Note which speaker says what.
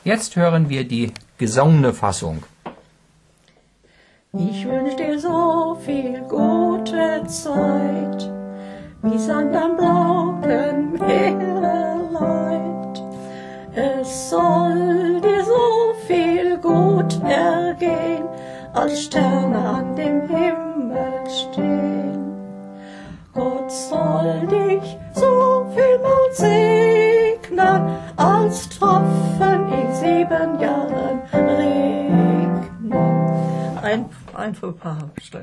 Speaker 1: Jetzt hören wir die gesungene Fassung.
Speaker 2: Ich wünsch dir so viel gute Zeit, wie Sand am blauen Meere leicht. Es soll dir so viel gut ergehen, als Sterne an dem Himmel stehen. Gott soll dich so vielmal segnen, als Tropfen in 7 Jahren regnen. Ein Fauxpas.